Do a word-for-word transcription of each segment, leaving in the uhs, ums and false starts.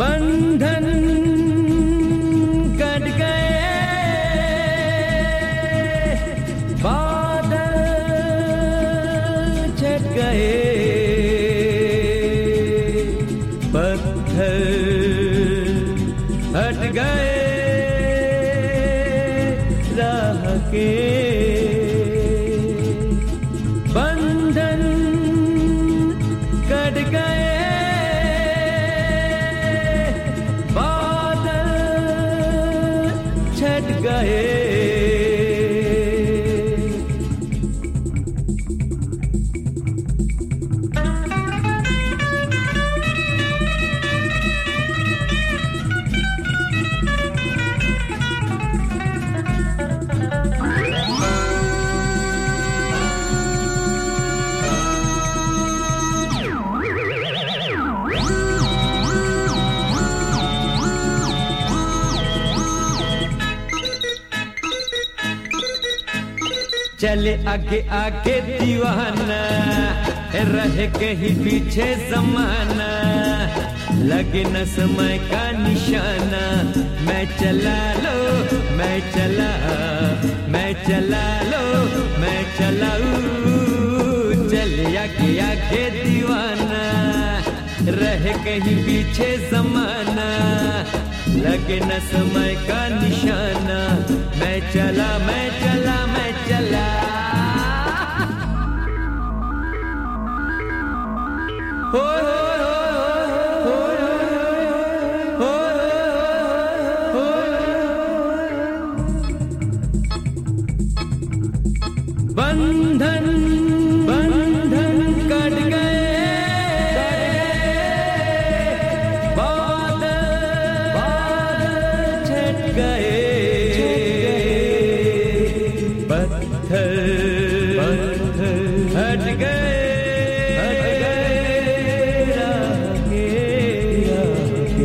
बंधन कट गए, बादल छट गए, पत्थर हट गए राह के, बंधन कट गए, बादल छट गए। चले आगे आगे दीवाना, रहे कहीं पीछे जमाना, लगे न समय का निशाना। मैं चला लो मैं चला मैं चला लो मैं चलाऊं, चले आगे आगे दीवाना, रहे कहीं पीछे जमाना, लगे न समय का निशाना। मैं चला मैं चला मैं चला, हो हो हो हो, बंधन बंधन कट गए, बादल बादल छट गए, पत्थर पत्थर हट गए, हट गए राह के, राह के।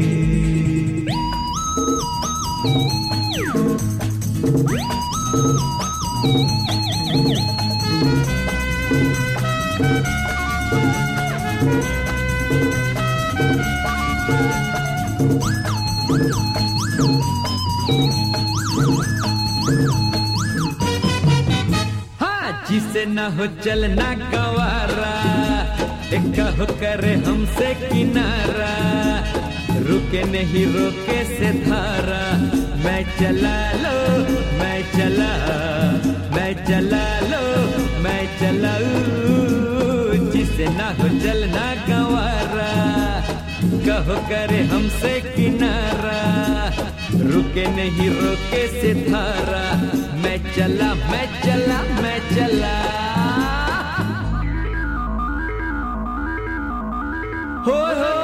हाँ, जिसे ना हो चलना गवारा, कहो करे हमसे किनारा, रुके नहीं रोके से धारा। मैं चला लो मैं चला मैं चला लो मैं चलाऊं, जिसे ना हो चलना गवारा, कहो करे हमसे किनारा, रुके नहीं रोके से धारा। मैं चला मैं चला मैं चला, हो हो